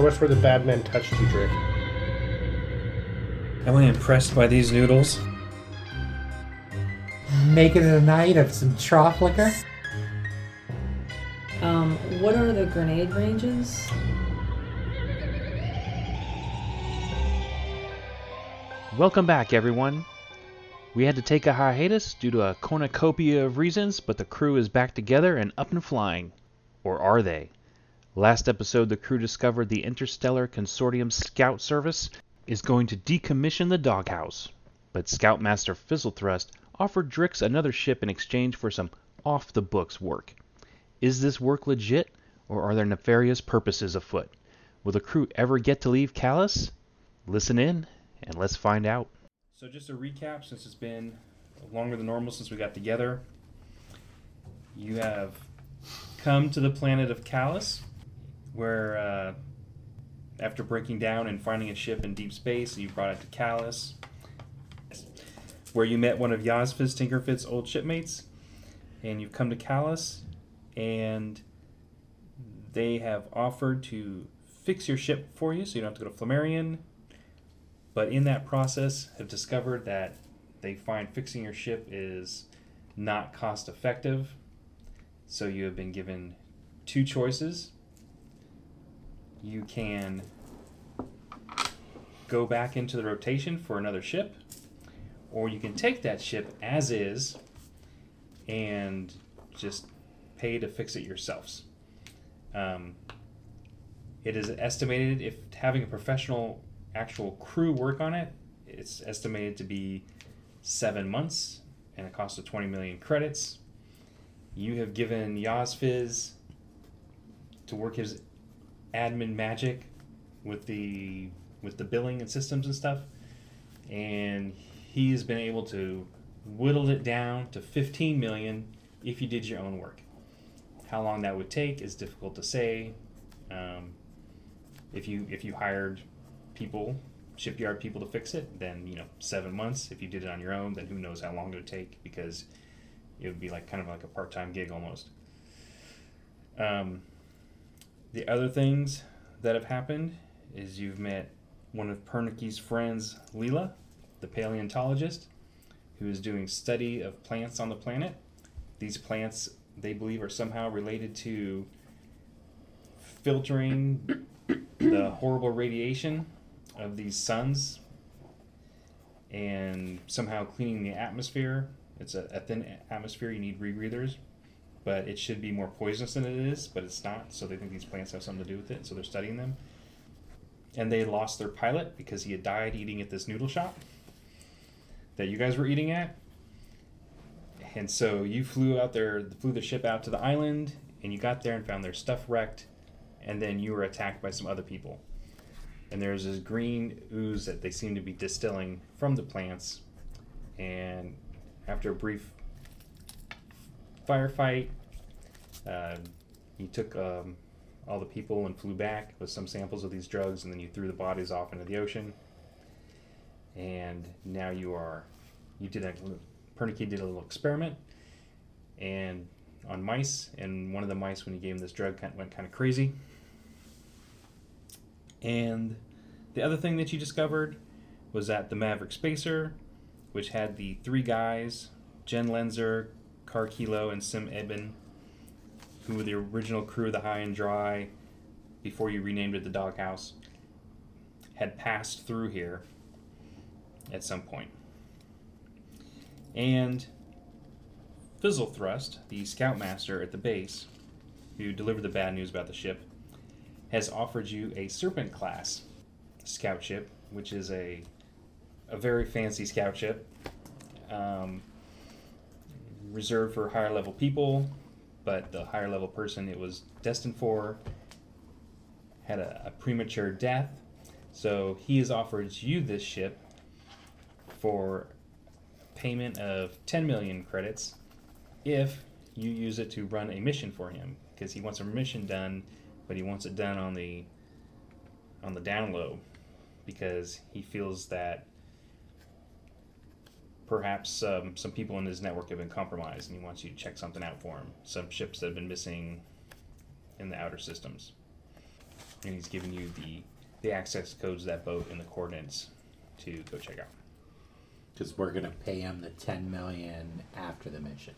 show us where the bad men touched you, Drake. Am I impressed by these noodles? Make it a night of some trough liquor. What are the grenade ranges? Welcome back, everyone. We had to take a hiatus due to a cornucopia of reasons, but the crew is back together and up and flying. Or are they? Last episode, the crew discovered the Interstellar Consortium Scout Service is going to decommission the doghouse. But Scoutmaster Fizzlethrust offered Drix another ship in exchange for some off-the-books work. Is this work legit, or are there nefarious purposes afoot? Will the crew ever get to leave Callus? Listen in, and let's find out. So just a recap, since it's been longer than normal since we got together. You have come to the planet of Callus, where after breaking down and finding a ship in deep space, you brought it to Callus, where you met one of Yazfiz Tinkerfit's old shipmates, and you've come to Callus, and they have offered to fix your ship for you so you don't have to go to Flammarion, but in that process have discovered that they find fixing your ship is not cost effective, so you have been given two choices. You can go back into the rotation for another ship, or you can take that ship as is and just pay to fix it yourselves. It is estimated, if having a professional actual crew work on it, it's estimated to be 7 months and a cost of 20 million credits. You have given Yazfiz to work his admin magic with the billing and systems and stuff, and he's been able to whittle it down to 15 million if you did your own work. How long that would take is difficult to say. If you hired people, shipyard people to fix it, then 7 months. If you did it on your own, then who knows how long it would take, because it would be kind of like a part-time gig almost. The other things that have happened is you've met one of Pernickey's friends, Leela, the paleontologist, who is doing study of plants on the planet. These plants, they believe, are somehow related to filtering the horrible radiation of these suns and somehow cleaning the atmosphere. It's a thin atmosphere, you need rebreathers, but it should be more poisonous than it is, but it's not, so they think these plants have something to do with it, so they're studying them. And they lost their pilot because he had died eating at this noodle shop that you guys were eating at. And so you flew the ship out to the island, and you got there and found their stuff wrecked, and then you were attacked by some other people. And there's this green ooze that they seem to be distilling from the plants, and after a brief firefight, you took all the people and flew back with some samples of these drugs, and then you threw the bodies off into the ocean. And now Pernickey did a little experiment and on mice, and one of the mice, when you gave him this drug, went kind of crazy. And the other thing that you discovered was that the Maverick Spacer, which had the three guys, Jen Lenzer, Car Kilo, and Sim Eben, who were the original crew of the High and Dry before you renamed it the Doghouse, had passed through here at some point. And Fizzlethrust, the scoutmaster at the base, who delivered the bad news about the ship, has offered you a Serpent class scout ship, which is a very fancy scout ship, reserved for higher level people, but the higher level person it was destined for had a premature death. So he has offered you this ship for payment of 10 million credits if you use it to run a mission for him, because he wants a mission done, but he wants it done on the down low, because he feels that perhaps some people in his network have been compromised, and he wants you to check something out for him. Some ships that have been missing in the outer systems. and he's giving you the access codes to that boat and the coordinates to go check out. Because we're going to pay him the $10 million after the mission.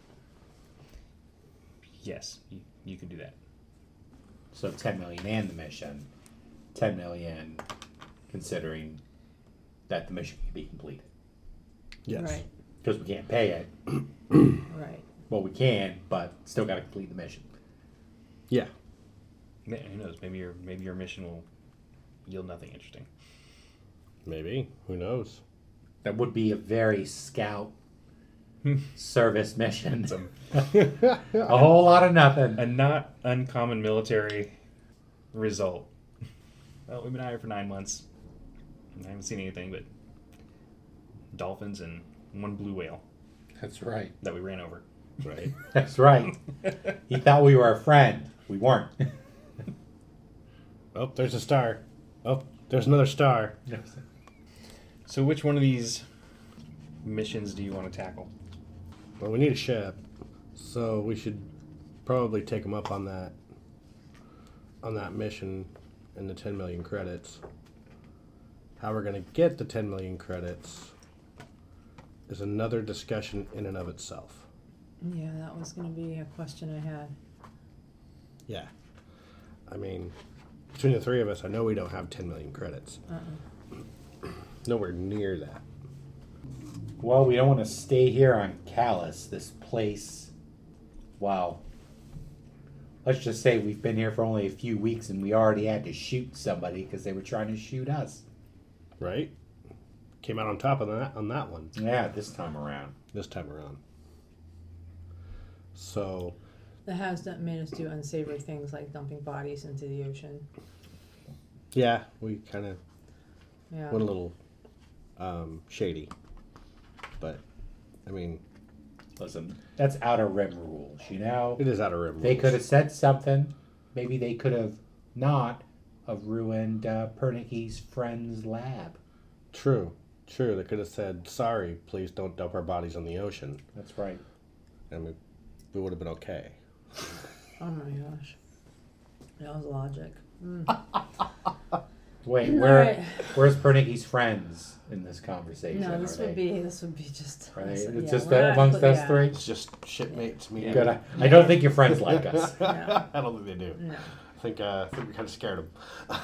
Yes, you can do that. So $10 million and the mission. $10 million considering that the mission can be completed. Yes. Right. Because we can't pay it. Right. Well, we can, but still got to complete the mission. Yeah. Yeah, who knows? Maybe your mission will yield nothing interesting. Maybe. Who knows? That would be a very scout service mission. A whole lot of nothing. A not uncommon military result. Well, we've been out here for 9 months. I haven't seen anything but dolphins and one blue whale That's right. that we ran over. Right. That's right. He thought we were a friend. We weren't. Oh, there's a star. Oh, there's another star. So which one of these missions do you want to tackle? Well, we need a ship, so we should probably take them up on that mission and the 10 million credits. How we're going to get the 10 million credits is another discussion in and of itself. Yeah, that was going to be a question I had. Yeah. I mean, between the three of us, I know we don't have 10 million credits. Nowhere near that. Well, we don't want to stay here on Callus, this place. Wow. Let's just say we've been here for only a few weeks and we already had to shoot somebody because they were trying to shoot us. Right? Came out on top of that on that one. Yeah, this time around. This time around. So, That has made us do unsavory things like dumping bodies into the ocean. yeah, we kind of Yeah. went a little shady. But, I mean, Listen, that's outer rim rules, you know? it is out of rim. They rules. could have said something. Maybe they could have not have ruined Pernicke's friend's lab. True. They could have said, sorry, please don't dump our bodies in the ocean. That's right. And we would have been okay. Oh my gosh. That was logic. Wait, Alright. where's Pernicke's friends in this conversation? No, this Are would they- be just Right? us. It's Yeah, just we're not amongst us yeah. three? It's just shipmates meeting. Good. I don't think your friends like us. Yeah. I don't think they do. No. I think we kind of scared them.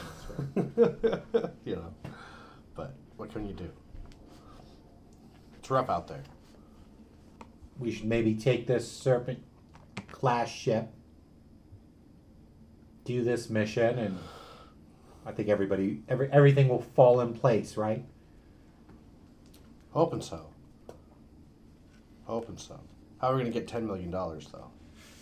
You know. But what can you do? It's rough out there. We should maybe take this Serpent class ship, do this mission, and I think everything will fall in place, right? Hoping so. How are we going to get $10 million, though?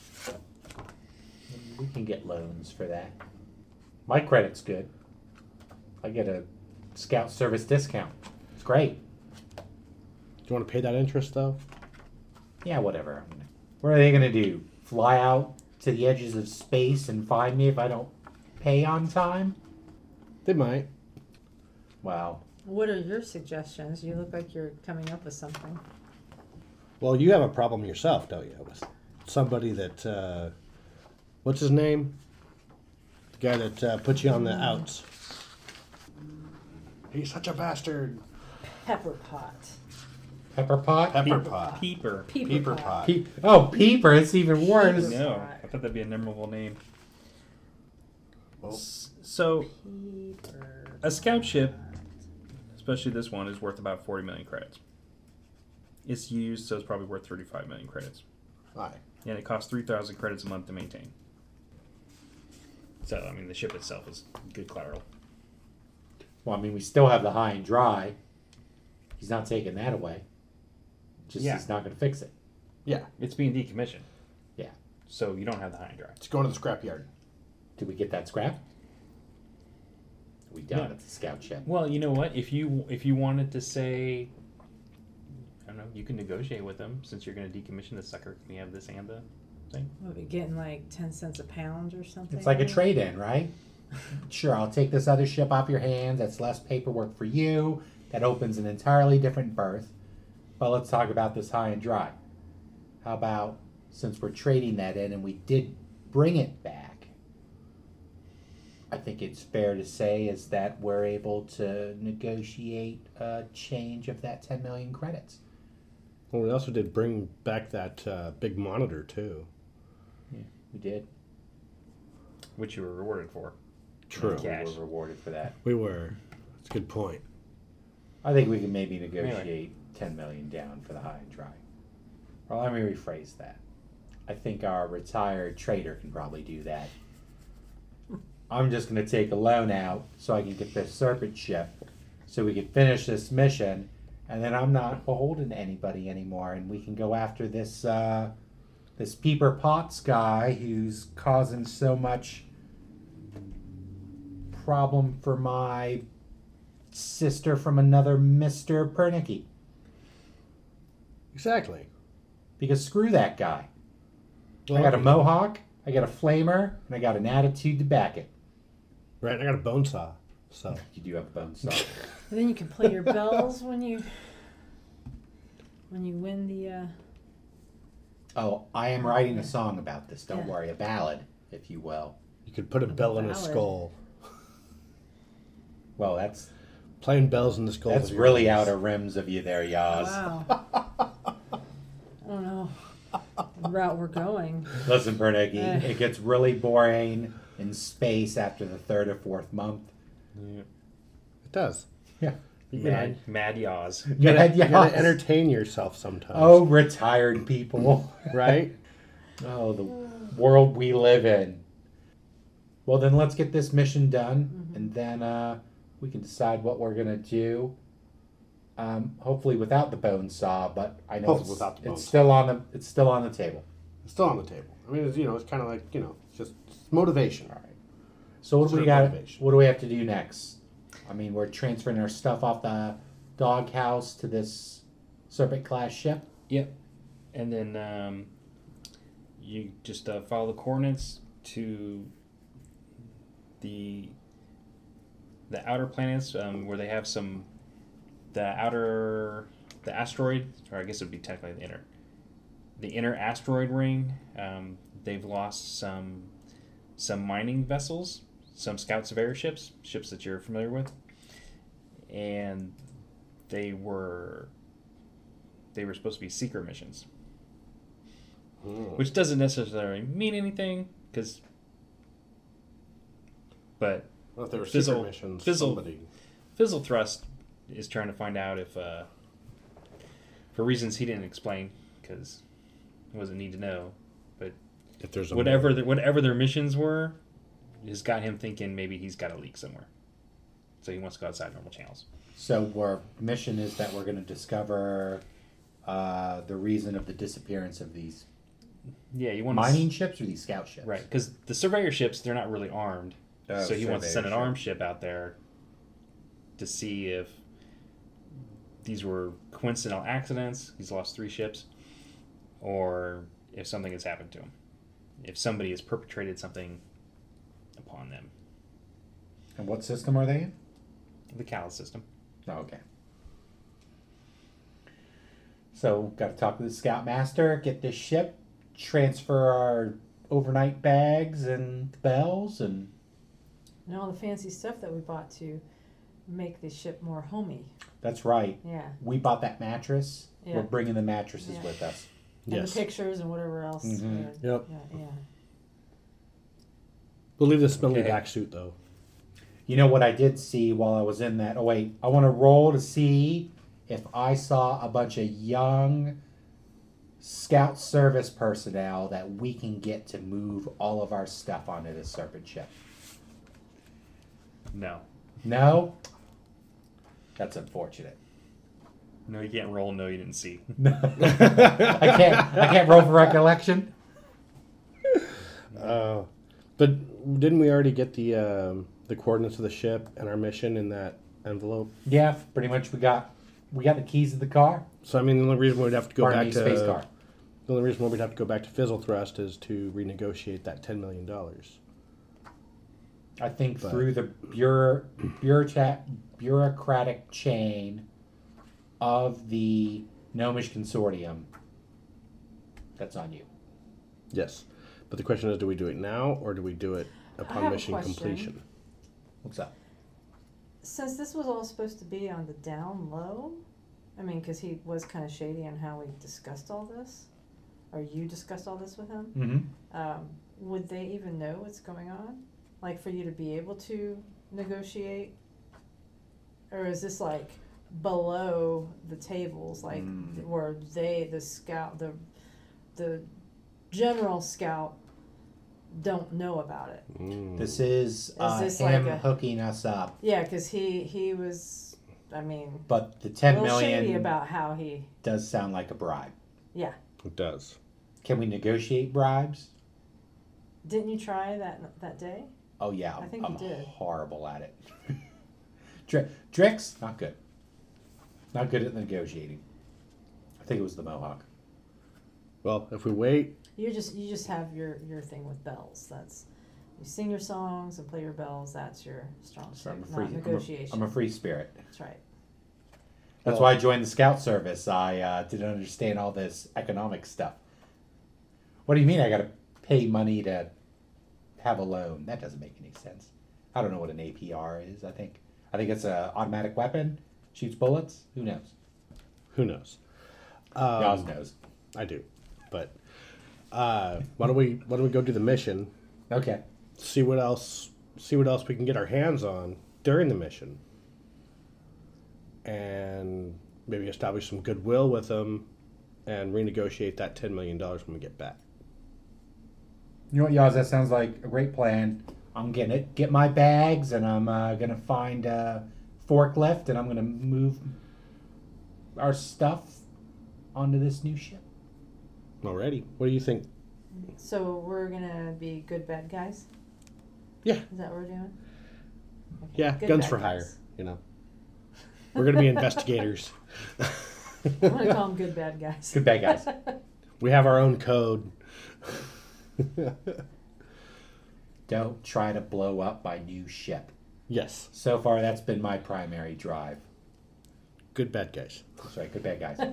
We can get loans for that. My credit's good. I get a scout service discount. It's great. Do you want to pay that interest, though? Yeah, whatever. What are they going to do? Fly out to the edges of space and find me if I don't pay on time? They might. Wow. What are your suggestions? You look like you're coming up with something. Well, you have a problem yourself, don't you? With somebody that, what's his name? The guy that put you on the outs. He's such a bastard. Pepperpot. Pepperpot? Pepperpot. Peeper. Peeperpot. Peeper, it's even worse. No, I thought that'd be a memorable name. Well, So, Peeper. a scout ship, especially this one, is worth about 40 million credits. It's used, so it's probably worth 35 million credits. aye. And it costs 3,000 credits a month to maintain. So, I mean, the ship itself is good collateral. Well, I mean, we still have the high and dry. He's not taking that away. Just Yeah. he's not going to fix it. Yeah. It's being decommissioned. Yeah. So you don't have the high and dry. It's going to the scrapyard. Did we get that scrap? We done Yeah. at the scout ship. Well, you know what? If you wanted to say, I don't know, you can negotiate with them since you're going to decommission the sucker. Can we have this and the thing? What, we getting like 10 cents a pound or something? It's like a trade-in, right? Sure, I'll take this other ship off your hands. That's less paperwork for you. That opens an entirely different berth. But let's talk about this high and dry. How about, since we're trading that in and we did bring it back, I think it's fair to say is that we're able to negotiate a change of that 10 million credits. Well, we also did bring back that big monitor too. We did. Which you were rewarded for. True. Cash. We were rewarded for that. We were. That's a good point. I think we can maybe negotiate 10 million down for the high and dry. Well, let me rephrase that. I think our retired trader can probably do that. I'm just going to take a loan out so I can get this serpent ship so we can finish this mission, and then I'm not beholden to anybody anymore, and we can go after this this Peeper Potts guy who's causing so much problem for my sister from another Mr. Pernicki. Exactly. Because screw that guy. Well, I got a mohawk, I got a flamer, and I got an attitude to back it. Right, I got a bone saw. So You do have a bone saw. And then you can play your bells when you win the. Oh, I am writing a song about this. Don't Yeah. worry, a ballad, if you will. you could put a bell in a Ballad. skull. Well, that's Playing bells in the skull. that's really outer rims of you there, Yaz. Wow. I don't know the route we're going. Listen, Pernicki, Eh. it gets really boring in space after the 3rd or 4th month. Yeah. It does. Yeah. You gotta, Mad yaws. you gotta, you gotta Yaz. entertain yourself sometimes. Oh, retired people. Right? Oh, the world we live in. Well, then let's get this mission done, and then we can decide what we're gonna do. Hopefully without the bone saw, but I know Hopefully without the bone it's saw. still on the table. It's still on the table. I mean, it's kind of like, it's just motivation. All right. So what do Sort we of got? motivation. What do we have to do next? I mean, we're transferring our stuff off the doghouse to this Serpent class ship. Yep. And then you just follow the coordinates to the outer planets where they have the asteroid, or I guess it would be technically the inner asteroid ring. They've lost some mining vessels, some scout surveyor ships that you're familiar with, and they were supposed to be secret missions, which doesn't necessarily mean anything, but Well, if there were Fizzle- secret missions, Fizzle- somebody... Fizzle Thrust is trying to find out if, for reasons he didn't explain, because he wasn't need to know, but If there's a whatever their missions were, has got him thinking maybe he's got a leak somewhere. So he wants to go outside normal channels. So our mission is that we're going to discover the reason of the disappearance of these Yeah, you want mining ships or these scout ships. right? Because the surveyor ships, they're not really armed, Oh, so he wants to send an surveyor armed ship out there to see if these were coincidental accidents. He's lost 3 ships, or if something has happened to him, if somebody has perpetrated something upon them. And what system are they in? The Callus system. Oh, okay. So, got to talk to the scoutmaster, get this ship, transfer our overnight bags and bells, and And all the fancy stuff that we bought to make the ship more homey. that's right. Yeah. We bought that mattress. Yeah. We're bringing the mattresses Yeah. with us. And Yes. the pictures and whatever else. Mhm. Yep. Yeah. We'll leave the smelly Okay. back suit, though. You know what I did see while I was in that? Oh, wait. I want to roll to see if I saw a bunch of young scout service personnel that we can get to move all of our stuff onto the Serpent ship. No. No? That's unfortunate. No, you can't roll. No, you didn't see. I can't roll for recollection. But didn't we already get the coordinates of the ship and our mission in that envelope? Yeah, pretty much we got the keys of the car. So I mean, the only reason we'd have to go Pardon back me, to space car. the only reason why we'd have to go back to Fizzle Thrust is to renegotiate that $10 million. I think But- through the bureaucratic chain of the Gnomish Consortium. That's on you. Yes, but the question is, do we do it now or do we do it I upon have a mission question. completion? What's up? Since this was all supposed to be on the down low, I mean, because he was kind of shady on how we discussed all this, or you discussed all this with him, Mm-hmm. would they even know what's going on? Like, for you to be able to negotiate? Or is this like below the tables, like where the scout, the general scout don't know about it? This is this him like a- hooking us up. Yeah, because he was, I mean, But the a 10 little shady million about how he, does sound like a bribe. yeah. It does. Can we negotiate bribes? Didn't you try that day? Oh yeah, I think I'm you did. horrible at it. Drix, not good. Not good at negotiating. I think it was the Mohawk. Well, if we wait, You just have your thing with bells. That's, you sing your songs and play your bells. That's your strong So suit, not negotiation. I'm a free spirit. That's right. That's Well- why I joined the Scout Service. I didn't understand all this economic stuff. What do you mean I got to pay money to have a loan? That doesn't make any sense. I don't know what an APR is. I think it's an automatic weapon. Shoots bullets. Who knows? who knows? Yaz knows. I do, but why don't we go do the mission? Okay. See what else we can get our hands on during the mission, and maybe establish some goodwill with them, and renegotiate that $10 million when we get back. You know what, Yaz? That sounds like a great plan. I'm gonna get my bags, and I'm gonna find a forklift, and I'm gonna move our stuff onto this new ship. Alrighty, what do you think? So we're gonna be good bad guys. Yeah. Is that what we're doing? Okay. Yeah, Good guns bad for guys. hire. You know, we're gonna be investigators. I'm gonna call them good bad guys. Good bad guys. We have our own code. Don't try to blow up my new ship. Yes, So far, that's been my primary drive. good bad guys. That's right, good bad guys.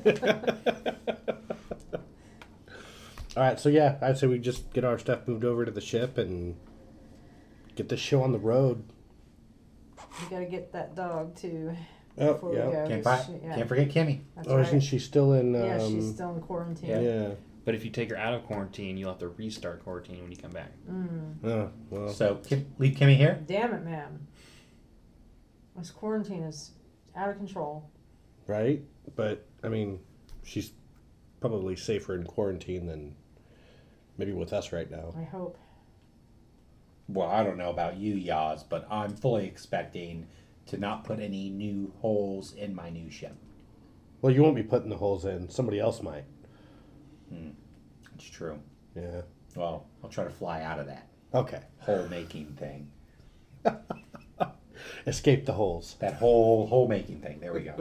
All right, so yeah, I'd say we just get our stuff moved over to the ship and get this show on the road. We gotta get that dog too. Oh, Before we yeah. go. Can't forget Kimmy. That's Oh, right. isn't she still in? Yeah, she's still in quarantine. Yeah. But if you take her out of quarantine, you'll have to restart quarantine when you come back. Oh, well. So leave Kimmy here. Damn it, man. This quarantine is out of control. Right? But, I mean, she's probably safer in quarantine than maybe with us right now. I hope. Well, I don't know about you, Yaz, but I'm fully expecting to not put any new holes in my new ship. Well, you won't be putting the holes in. Somebody else might. It's true. Yeah. Well, I'll try to fly out of that Okay. hole making thing. Escape the holes. That whole hole making thing. There we go.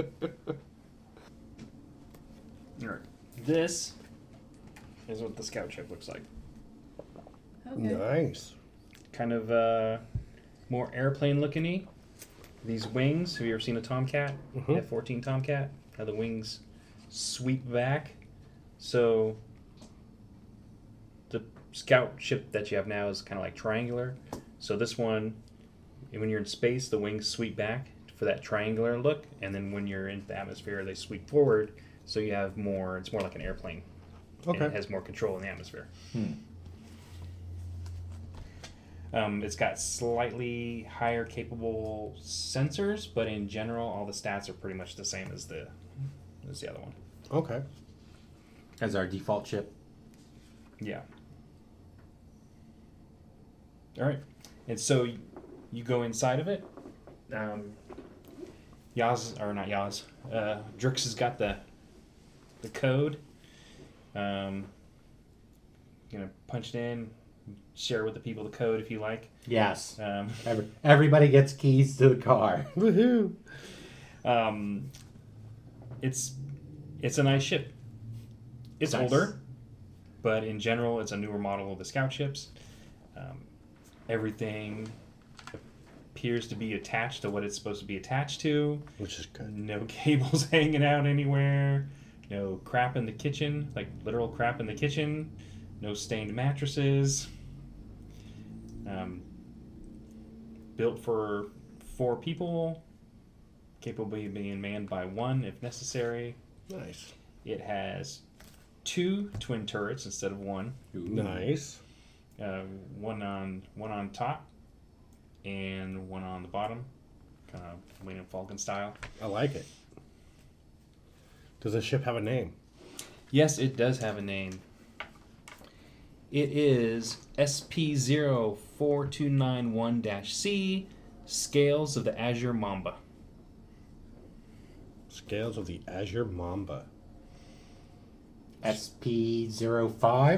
All right. This is what the scout ship looks like. Okay. Nice. Kind of more airplane looking-y. These wings, have you ever seen a Tomcat? Mhm. F-14 Tomcat? How the wings sweep back. So the scout ship that you have now is kind of like triangular. So this one, when you're in space, the wings sweep back for that triangular look, and then when you're in the atmosphere, they sweep forward. So you have more. It's more like an airplane. And Okay. it has more control in the atmosphere. It's got slightly higher capable sensors, but in general, all the stats are pretty much the same as the other one. Okay. As our default ship. Yeah. All right, and so you go inside of it. Yaz, or not Yaz, Drix has got the code. Punch it in. Share with the people the code if you like. Yes. Everybody gets keys to the car. Woohoo. It's a nice ship. It's Nice. older, but in general, it's a newer model of the scout ships. Everything appears to be attached to what it's supposed to be attached to. Which is good. No cables hanging out anywhere. No crap in the kitchen, like literal crap in the kitchen. No stained mattresses. Built for 4 people, capable of being manned by 1 if necessary. Nice. It has 2 twin turrets instead of 1. Nice. One on top and 1 on the bottom, kind of Millennium Falcon style. I like it. Does the ship have a name? Yes, it does have a name. It is SP04291-C, Scales of the Azure Mamba. Scales of the Azure Mamba. SP05.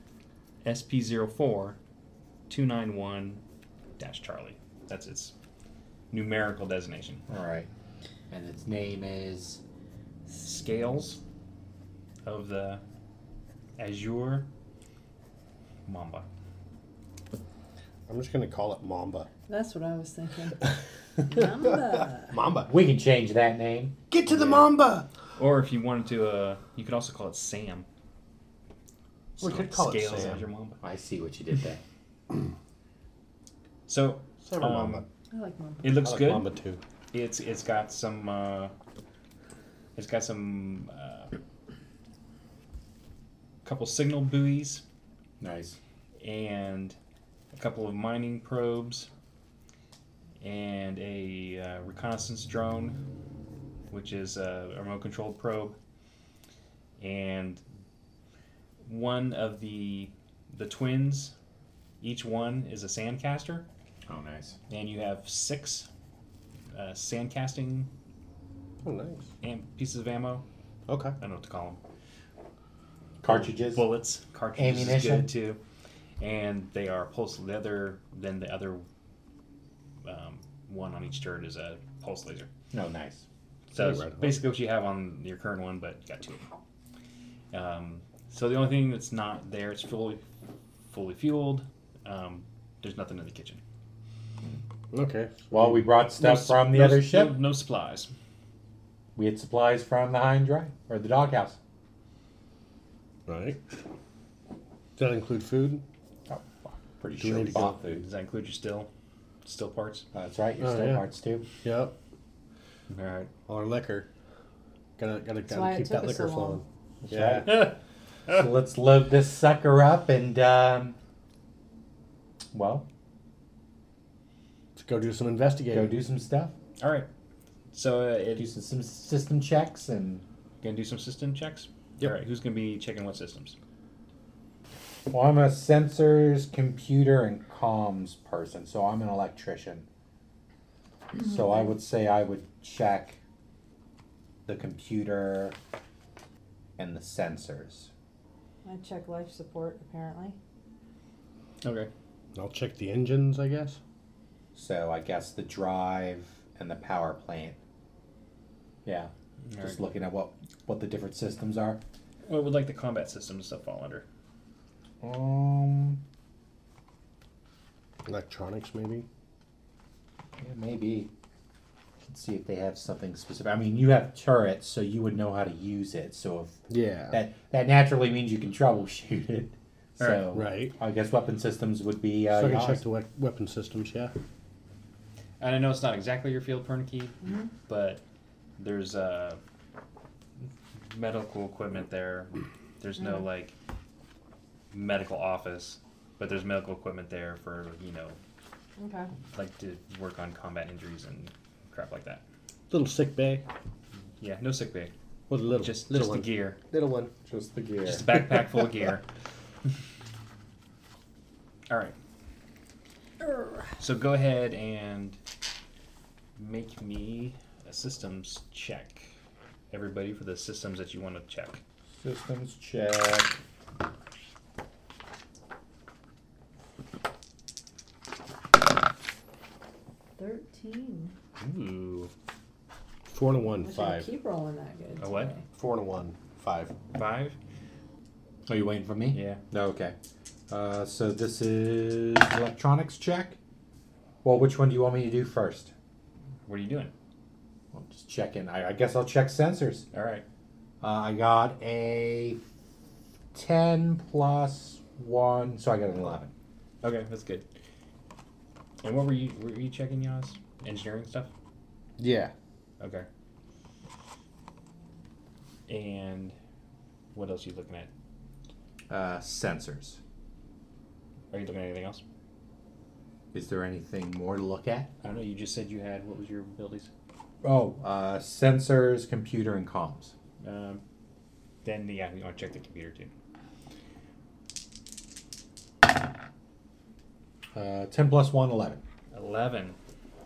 SP04291-Charlie. That's its numerical designation. All right. And its name is... Scales of the Azure Mamba. I'm just going to call it Mamba. That's what I was thinking. Mamba. Mamba. We can change that name. Get to the Mamba! Or if you wanted to, you could also call it Sam. We could call it Scales Sam. Azure Mamba. I see what you did there. So, Sam or Mamba. I like Mamba. it looks I like good. Mamba too. It's got some couple signal buoys Nice. and a couple of mining probes and a reconnaissance drone, which is a remote controlled probe, and one of the twins. Each one is a sandcaster, Oh, nice. and you have 6 sandcasting Oh, nice. pieces of ammo. Okay. I don't know what to call them. Cartridges. Bullets, cartridges Ammunition. is good too, and they are pulse. The other one on each turret is a pulse laser. No, nice. So it's Right. basically what you have on your current one, but you got 2 of them. So the only thing that's not there, it's fully fueled. There's nothing in the kitchen. Okay. Well, we brought stuff No- from the no- other ship. No supplies. We had supplies from the high and dry, or the doghouse. Right. Does that include food? Oh, pretty Do we sure need we to bought go- food. Does that include your still parts? That's right, your Oh, still yeah. parts too. Yep. All right. All our liquor. Gotta why it keep took that us so liquor long. flowing. That's Yeah. right. So let's load this sucker up and, well, Let's go do some investigating. go do some stuff. All right. So Do some system checks and... gonna do some system checks. Yep. All right. Who's gonna be checking what systems? Well, I'm a sensors, computer, and comms person, so I'm an electrician. So I would say I would check the computer and the sensors. I check life support, apparently. Okay. I'll check the engines, I guess. So I guess the drive and the power plant. Yeah, All just right. looking at what the different systems are. What would like the combat systems to fall under? Electronics, maybe. Yeah, maybe. Let's see if they have something specific. I mean, you have turrets, so you would know how to use it. So if Yeah. that naturally means you can troubleshoot it. So Right. I guess weapon systems would be. So I can yours. check the weapon systems, yeah. And I know it's not exactly your field, Pernicky, Mm-hmm. but there's medical equipment there. There's no like medical office, but there's medical equipment there for Okay. like to work on combat injuries and crap like that. Little sick bay. Yeah, no sick bay, What a little, just little the one. gear, Little one. Just the gear. just a backpack full of gear. All right. So go ahead and make me a systems check. Everybody for the systems that you want to check. Systems check. $13. Ooh. 4 and a 1, I should 5. keep rolling that good. A what? today. 4 and a 1, 5. 5? Are you waiting for me? Yeah. No, okay. So this is electronics check. Well, which one do you want me to do first? What are you doing? Well, just checking. I guess I'll check sensors. All right. I got a 10 plus 1, so I got an 11. Okay, that's good. And what were you checking, Yaz? engineering stuff? Yeah. Okay. And what else are you looking at? Sensors. Are you looking at anything else? Is there anything more to look at? I don't know. You just said you had, what was your abilities? Oh, sensors, computer, and comms. Then, yeah, you want to check the computer too. 10 plus 1, 11. 11.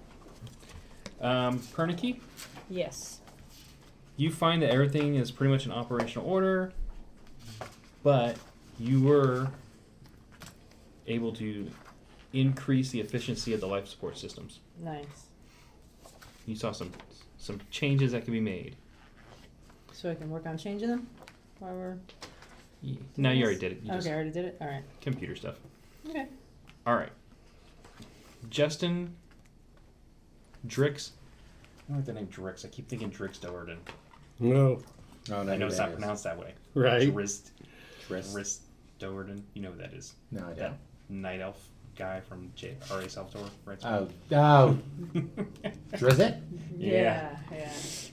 Pernicky, Yes. you find that everything is pretty much in operational order, but you were able to increase the efficiency of the life support systems. Nice. You saw some changes that can be made. So I can work on changing them while we're. No, you already did it. You Okay, just I already did it. All right. computer stuff. Okay. All right. Justin Drix. I don't like the name Drix. I keep thinking Drix Doerden. No. Oh, no, I know it's not pronounced that way. Right. Drist Tris. Doerden. You know who that is. No, I That don't. night elf guy from R.A. Salvatore, right? Oh, Drizzt? Yeah. Yeah.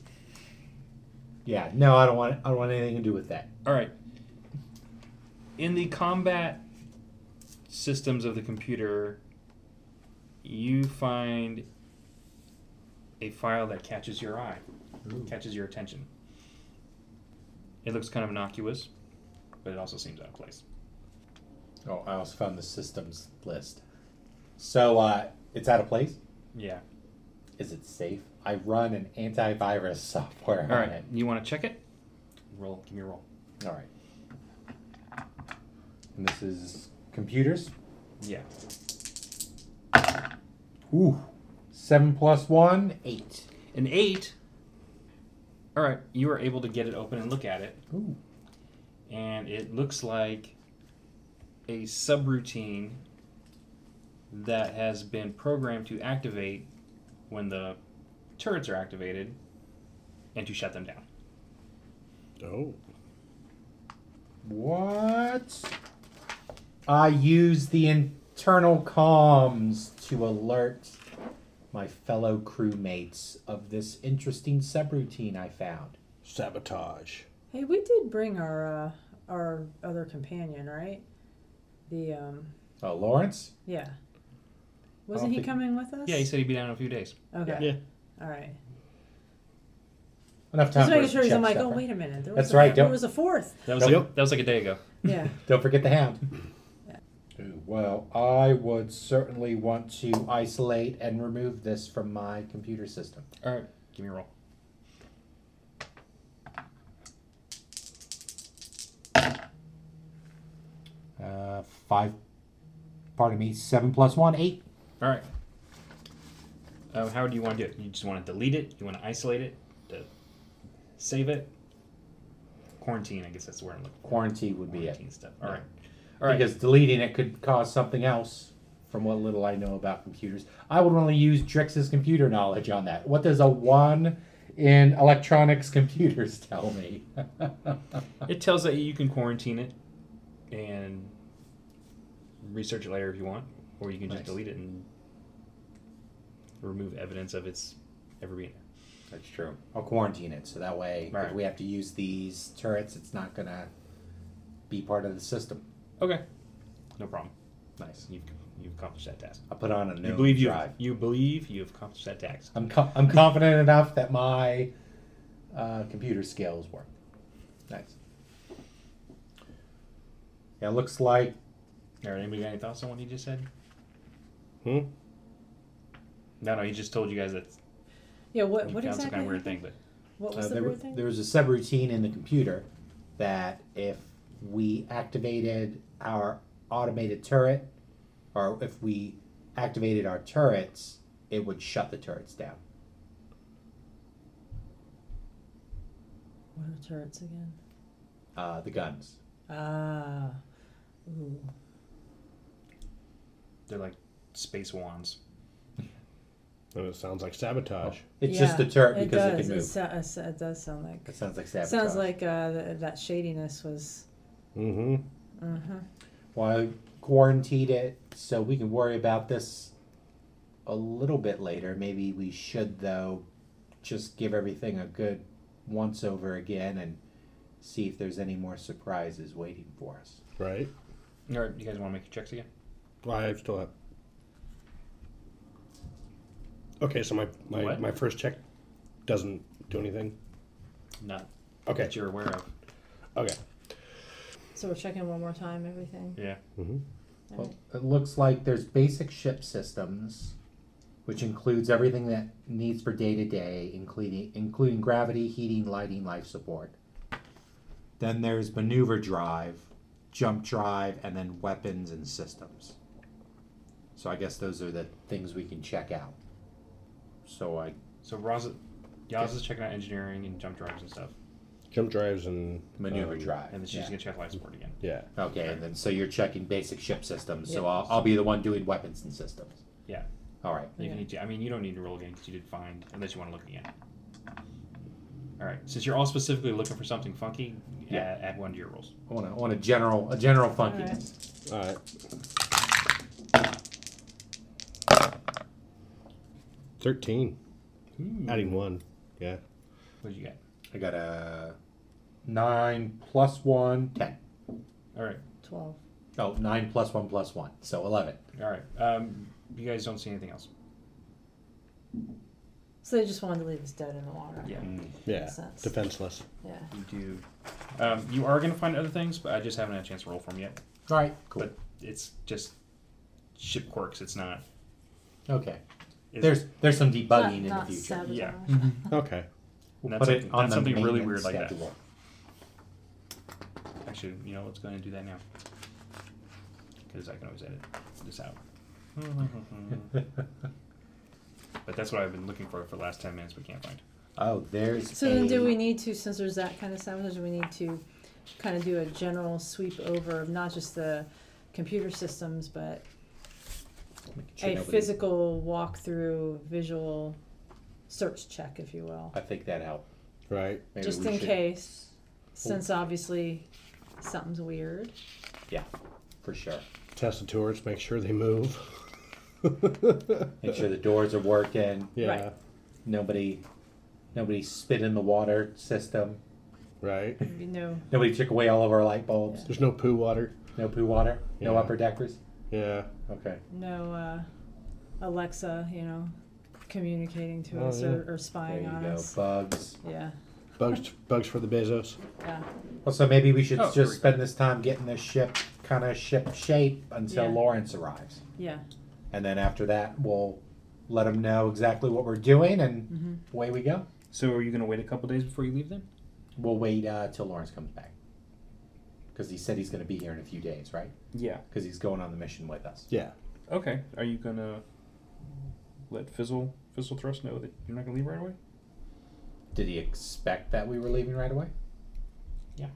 Yeah, no, I don't want anything to do with that. All right. In the combat systems of the computer, you find a file that catches your eye, catches your attention. It looks kind of innocuous, but it also seems out of place. Oh, I also found the systems list. So, it's out of place? Yeah. Is it safe? I run an antivirus software All on right. it. You want to check it? Roll. Give me a roll. All right. And this is computers? Yeah. Ooh. 7 plus 1, 8. An 8. All right. You are able to get it open and look at it. Ooh. And it looks like a subroutine that has been programmed to activate when the turrets are activated and to shut them down. Oh. What? I use the internal comms to alert my fellow crewmates of this interesting subroutine I found. Sabotage. Hey, we did bring our other companion, right? The Oh, Lawrence? yeah. I Wasn't don't he think- coming with us? Yeah, he said he'd be down in a few days. Okay. Yeah. All right. Enough time Just for making us sure. to 'Cause I'm check like, stuff, oh right? wait a minute. There That's was a, right, There don't- was a fourth. That was Nope. that was like a day ago. Yeah. Don't forget the hound. Ooh, well, I would certainly want to isolate and remove this from my computer system. All right, give me a roll. Pardon me, 7 plus 1, 8. All right. How do you want to do it? You just want to delete it? You want to isolate it? To save it? Quarantine, I guess that's the word I'm looking for. Quarantine would be it. Quarantine stuff. All right. All right. Because deleting it could cause something else, from what little I know about computers. I would only use Drix's computer knowledge on that. What does a 1 in electronics computers tell me? It tells that you can quarantine it and research it later if you want, or you can just Nice. delete it and remove evidence of its ever being there. That's true. I'll quarantine it, so that way, Right. if we have to use these turrets, it's not going to be part of the system. Okay, no problem. Nice. You've accomplished that task. I'll put on a You no believe drive. you believe you've accomplished that task. I'm confident enough that my computer skills work. Nice. Yeah, it looks like All right, anybody got any thoughts on what he just said? Hmm? No, he just told you guys that Yeah. he What found exactly? some kind of weird thing, but What was the weird thing? there was a subroutine in the computer that if we activated our automated turret, or if we activated our turrets, it would shut the turrets down. What are turrets again? The guns. Ah. Ooh. they're like space wands. And it sounds like sabotage. It's just the turret because it can move. It does sound like. It sounds like sabotage. Sounds like that shadiness was. Mm-hmm. Uh-huh. Well, I quarantined it so we can worry about this a little bit later. Maybe we should, though, just give everything a good once over again and see if there's any more surprises waiting for us. Right. All right, you guys want to make your checks again? Well, I still have. Okay, so my What? first check doesn't do anything. Not Okay. that you're aware of. Okay. So we're checking one more time, everything. Yeah. Mm-hmm. All Well, right. it looks like there's basic ship systems, which includes everything that needs for day to day, including gravity, heating, lighting, life support. Then there's maneuver drive, jump drive, and then weapons and systems. So I guess those are the things we can check out. So So Yaz is checking out engineering and jump drives and stuff, Jump drives and maneuver drive. and then she's gonna check life support again. Yeah. Okay, and then so you're checking basic ship systems. So Yeah. I'll be the one doing weapons and systems. Yeah. All right. If you Yeah. need to, I mean, you don't need to roll again because you did fine, unless you want to look again. All right. Since you're all specifically looking for something funky, Yeah. add one to your rolls. I want a general funkiness. All right. 13. Adding 1. Yeah. What did you get? I got a 9 plus 1, 10. All right. 12. Oh, 9 plus 1 plus 1. So 11. All right. You guys don't see anything else. So they just wanted to leave us dead in the water. Yeah. Yeah. Makes sense. Defenseless. Yeah. You do. You are gonna find other things, but I just haven't had a chance to roll for them yet. All right, cool. But it's just ship quirks. It's not. Okay. It's, There's some debugging in not the future. sabotage. Yeah. Okay. We'll That's put it something- on that's the something really maintenance weird like that. schedule. actually, let's go ahead and do that now. Because I can always edit this out. But that's what I've been looking for the last 10 minutes, but can't find. Oh, there's So then do we need to, since there's that kind of sabotage, do we need to kind of do a general sweep over of not just the computer systems, but a physical walkthrough, visual search check, if you will? I think that helped. Right. Maybe Just we in should- case, since obviously something's weird. Yeah, for sure. Test the tours. Make sure they move. Make sure the doors are working. Yeah. Right. Nobody spit in the water system. Right. You know, Nobody took away all of our light bulbs. There's no poo water. No poo water. No Yeah. upper deckers. Yeah. Okay. no Alexa, communicating to Oh, us yeah. or There spying you on go. us. Bugs. Yeah, Bugs for the Bezos. yeah. Well, so maybe we should Oh, here just we go. spend this time getting this ship kind of ship shape until Yeah. Lawrence arrives. Yeah. And then after that, we'll let him know exactly what we're doing, and Mm-hmm. away we go. So are you going to wait a couple days before you leave then? We'll wait till Lawrence comes back. Because he said he's going to be here in a few days, right? Yeah. Because he's going on the mission with us. Yeah. Okay. Are you going to let Fizzle Thrust know that you're not going to leave right away? Did he expect that we were leaving right away? Yeah.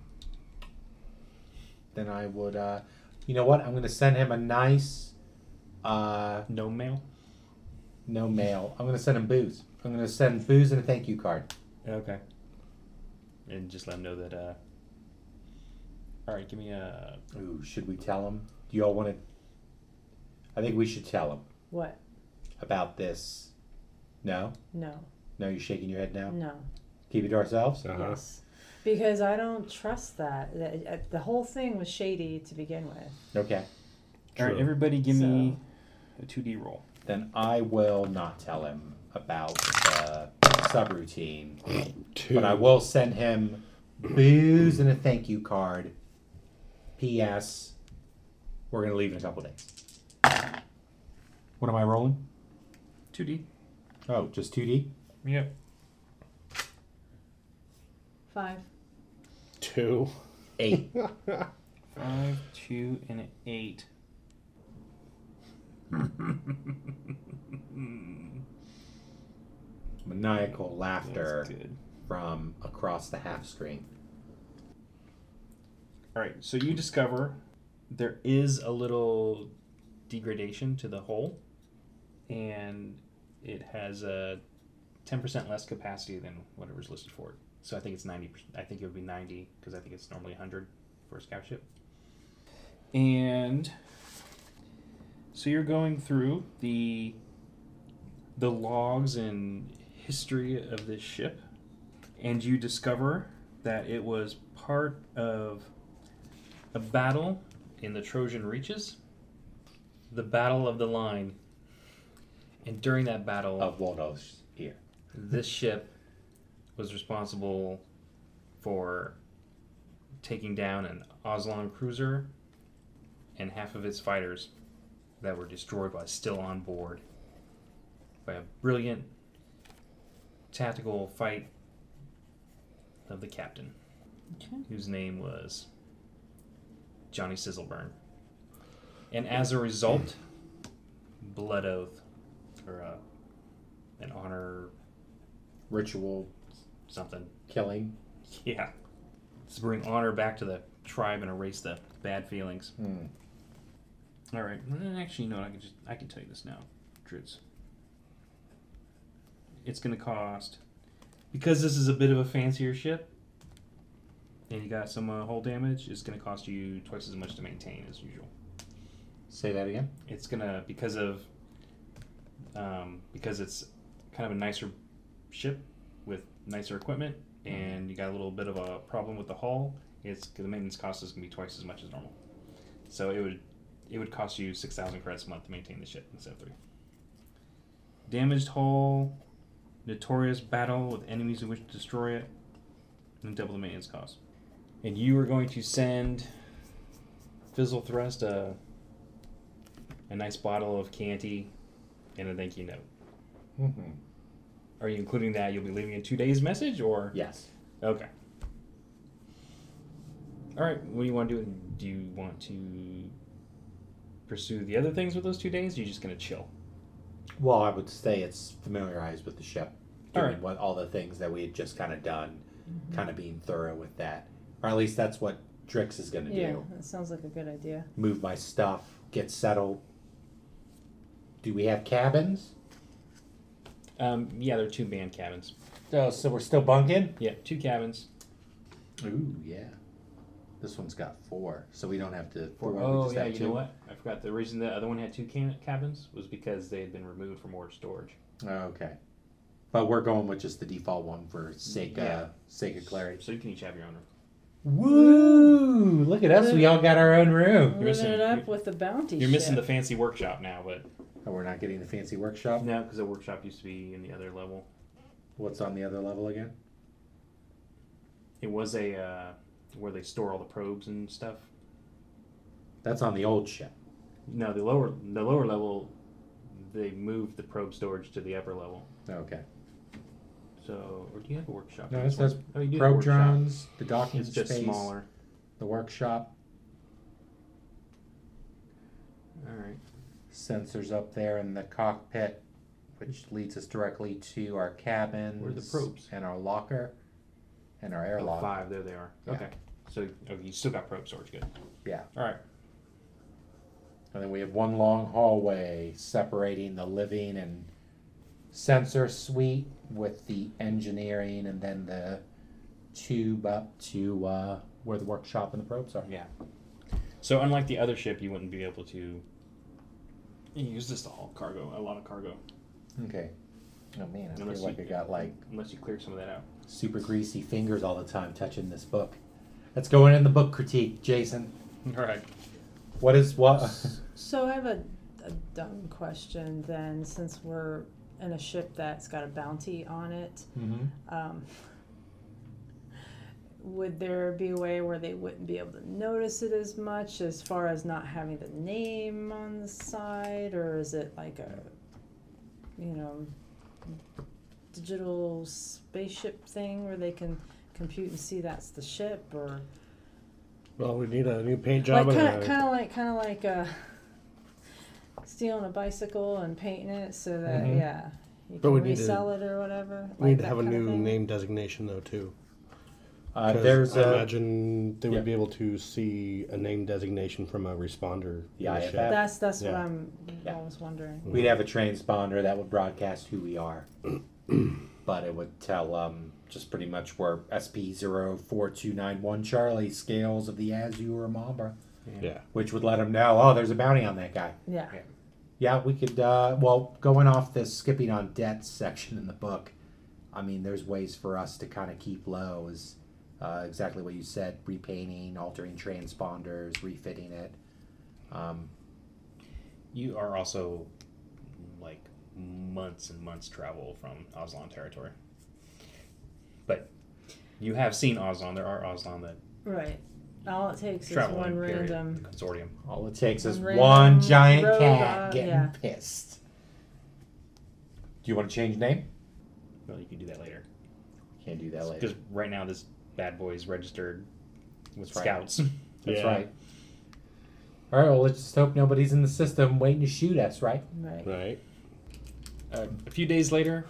Then I would, you know what? I'm going to send him a nice, No mail? no mail. I'm going to send him booze. I'm going to send booze and a thank you card. Okay. And just let him know that, all right, give me a... Ooh, should we tell him? Do you all want to? I think we should tell him What? about this. No? No. No, you're shaking your head now? No. Keep it to ourselves? Uh-huh. Yes. Because I don't trust that. The whole thing was shady to begin with. Okay. All right, True. everybody give me a 2D roll. Then I will not tell him about the subroutine. 2. But I will send him booze and a thank you card. P.S. We're going to leave in a couple days. What am I rolling? 2D. Oh, just 2D? Yep. 5. 2. 8. 5, 2, and an 8. Maniacal laughter That's good. from across the half screen. All right, so you discover there is a little degradation to the hull, and it has a 10% less capacity than whatever's listed for it. So I think it's 90%. I think it would be 90 because I think it's normally 100 for a scout ship. And so you're going through the the logs and history of this ship, and you discover that it was part of a battle in the Trojan Reaches, the Battle of the Line. And during that battle, Of Waldo's ear. this ship was responsible for taking down an Oslon cruiser and half of its fighters that were destroyed while still on board by a brilliant tactical fight of the captain, Okay. whose name was Johnny Sizzleburn. And as a result, blood oath, or an honor Ritual something. killing. Yeah. To bring honor back to the tribe and erase the bad feelings. Hmm. All right. Actually, you know what? I can tell you this now, Dritz. It's going to cost, because this is a bit of a fancier ship, and you got some hull damage. It's going to cost you twice as much to maintain as usual. Say that again. It's gonna because it's kind of a nicer ship with nicer equipment, and you got a little bit of a problem with the hull. The maintenance cost is gonna be twice as much as normal. So it would cost you 6,000 credits a month to maintain the ship instead of 3. Damaged hull, notorious battle with enemies who wish to destroy it, and double the maintenance cost. And you are going to send Fizzle Thrust a nice bottle of Chianti and a thank you note. Mm-hmm. Are you including that you'll be leaving in 2 days message, or? Yes. Okay. All right. What do you want to do? Do you want to pursue the other things with those 2 days? Or are you just going to chill? Well, I would say it's familiarized with the ship. All Doing right. all the things that we had just kind of done, kind of being thorough with that. Or at least that's what Drix is going to Yeah, do. that sounds like a good idea. Move my stuff, get settled. Do we have cabins? Yeah, there are 2 man cabins. Oh, so we're still bunking? Yeah, 2 cabins. Ooh, yeah. This one's got 4, so we don't have to. we Oh, just yeah, have you 2. know what? I forgot. The reason the other one had 2 cabins was because they had been removed from more storage. Oh, okay. But we're going with just the default one for sake of clarity. So you can each have your own room. Woo! Look at us. We all got our own room. You're missing- Living it up with the bounty You're missing the ship. fancy workshop now, but Oh, we're not getting the fancy workshop? no, because the workshop used to be in the other level. What's on the other level again? It was a where they store all the probes and stuff. That's on the old ship. No, the lower level, they moved the probe storage to the upper level. Okay. So, or do you have a workshop? No, in it this one? says Oh, you do have a probe workshop. drones, the docking It's just space, smaller. the workshop, All right. sensors up there in the cockpit, which leads us directly to our cabins. Where are the probes? And our locker. And our Oh, airlock. 5. There they are. Yeah. Okay. So you still got probe storage. Good. Yeah. All right. And then we have one long hallway separating the living and sensor suite with the engineering, and then the tube up to where the workshop and the probes are. Yeah. So unlike the other ship, you wouldn't be able to use this to haul cargo. A lot of cargo. Okay. Oh man, I Unless feel like you- I got like Unless you clear some of that out. super greasy fingers all the time touching this book. That's going in the book critique, Jason. All right. What is what? So I have a dumb question then, since we're in a ship that's got a bounty on it. Mm-hmm. Would there be a way where they wouldn't be able to notice it as much, as far as not having the name on the side, or is it like a, digital spaceship thing where they can compute and see that's the ship, or Well, we need a new paint job. like and kind of like stealing a bicycle and painting it so that Mhm. you But we can need to- resell it or whatever. we need to that have a kind of new thing? name designation though too. 'Cause There's I a imagine they yeah. would be able to see a name designation from a responder. The in the IFF. ship. That's what Yeah. I was wondering. we'd have a transponder that would broadcast who we are, but it would tell just pretty much where SP04291 Charlie scales of the Azure Mamba, Yeah. which would let them know, oh, there's a bounty on that guy. Yeah. Yeah, we could, well, going off this skipping on debts section in the book, I mean, there's ways for us to kind of keep low is exactly what you said, repainting, altering transponders, refitting it. You are also like months and months travel from Ozlon territory. But you have seen Ozlon. There are Ozlon that Right. All it takes is travel one in period, random. the consortium. All it takes is Random one giant robot, cat getting yeah. pissed. Do you want to change name? Well, you can do that later. Can't do that later. Because right now this bad boy is registered with That's right. scouts. That's Yeah. right. All right, well, let's just hope nobody's in the system waiting to shoot us, right? Right. Right. A few days later,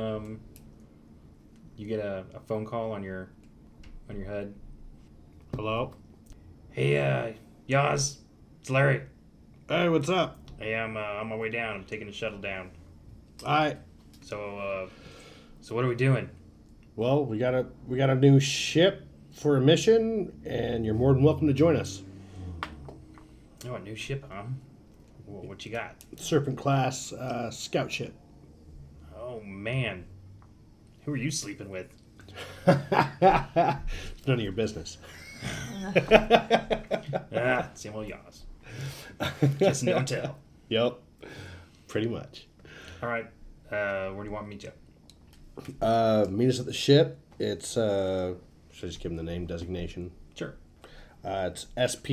you get a phone call on your HUD. Hello? Hey, Yaz, it's Larry. Hey, what's up? Hey, I'm on my way down. I'm taking the shuttle down. Alright. So what are we doing? Well, we got a new ship for a mission, and you're more than welcome to join us. Oh, a new ship, huh? What you got? Serpent class scout ship. Oh, man. Who are you sleeping with? It's none of your business. Same old Yaz. Just don't tell. Yep. Pretty much. All right. Where do you want me to meet you? Meet us at the ship. It's should I just give him the name designation? Sure. It's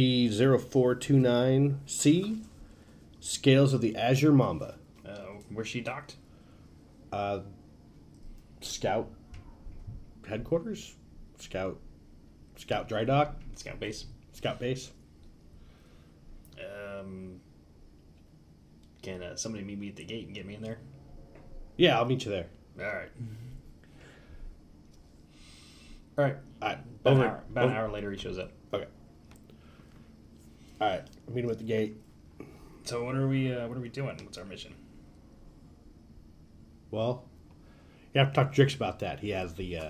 SP0429C, Scales of the Azure Mamba. Where's she docked? Scout headquarters? Scout dry dock? Scout base. Scout base? Can somebody meet me at the gate and get me in there? Yeah, I'll meet you there. All right. All right. Alright. About an hour later, he shows up. Okay. Alright. I'll meet him at the gate. So what are we doing? What's our mission? Well, you have to talk to Drix about that. He has the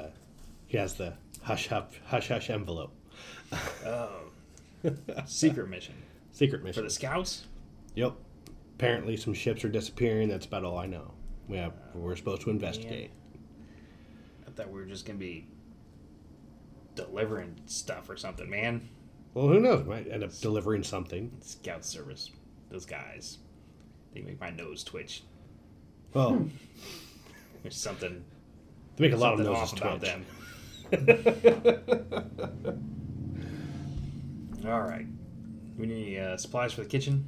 hush envelope. Oh, secret mission Secret for mission. the scouts. Yep. Apparently some ships are disappearing. That's about all I know. We're supposed to investigate. I thought we were just gonna be delivering stuff or something, man. Well, who knows? Might end up delivering something. Scout service. Those guys. They make my nose twitch. Well, There's something. they make a lot of something noses off about twitch. them. All right. We need supplies for the kitchen.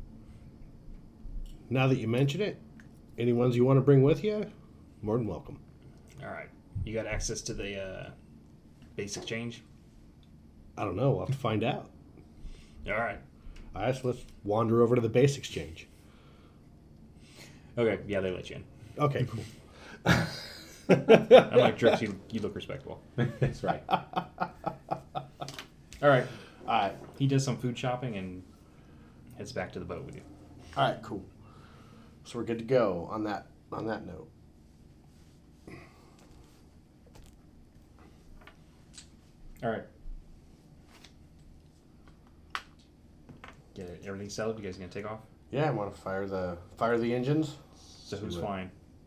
Now that you mention it, any ones you want to bring with you, more than welcome. All right. You got access to the base exchange? I don't know. We'll have to find out. All right. All right, so let's wander over to the base exchange. Okay. Yeah, they let you in. Okay, cool. Unlike Drix, you look respectable. That's right. All right. All right. He does some food shopping and heads back to the boat with you. All right, cool. So we're good to go on that note. All right. Get it. Everything settled? You guys gonna take off? Yeah, I want to fire the engines. So who's flying?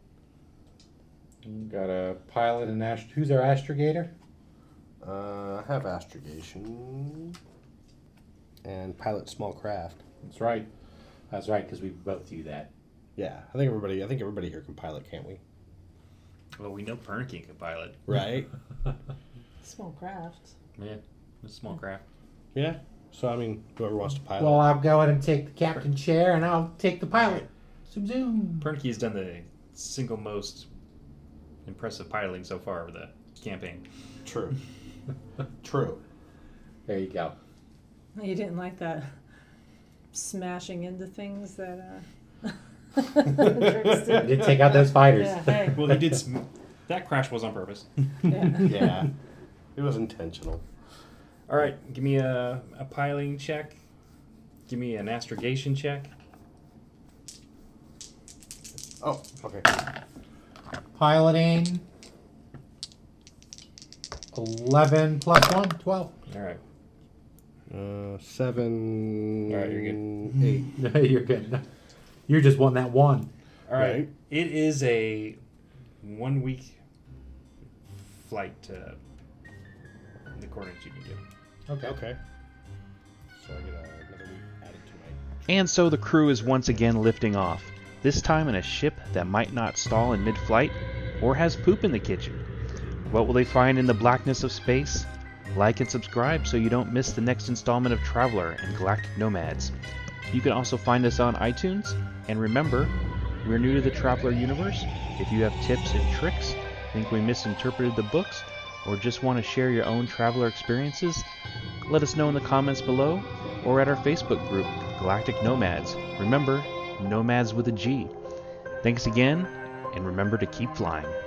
Got a pilot and who's our astrogator? I have astrogation and pilot small craft. That's right. That's right, because we both do that. Yeah, I think everybody here can pilot, can't we? Well, we know Pernicky can pilot. Right. Small craft. Yeah, it's a small craft. Yeah. So I mean, whoever wants to pilot. Well, I'll go ahead and take the captain chair, and I'll take the pilot. Zoom zoom. Pernicky's done the single most impressive piloting so far of the campaign. True. True. There you go. You didn't like that smashing into things that I Drix did. did take out those fighters. Yeah, hey. Well, he did. That crash was on purpose. Yeah. Yeah. It was intentional. All right, give me a piloting check. Give me an astrogation check. Oh, okay. Piloting. 11 plus 1, 12. All right. 7. All right, you're good. 8. You're good. You're just wanting that one. All right. Right. It is a 1 week flight to the coordinates you can get. Okay. So I get another week added to my. And so the crew is once again lifting off, this time in a ship that might not stall in mid-flight or has poop in the kitchen. What will they find in the blackness of space? Like and subscribe so you don't miss the next installment of Traveler and Galactic Nomads. You can also find us on iTunes, and remember, we're new to the Traveler universe. If you have tips and tricks, think we misinterpreted the books, or just want to share your own Traveler experiences, let us know in the comments below or at our Facebook group, Galactic Nomads. Remember, Nomads with a G. Thanks again, and remember to keep flying.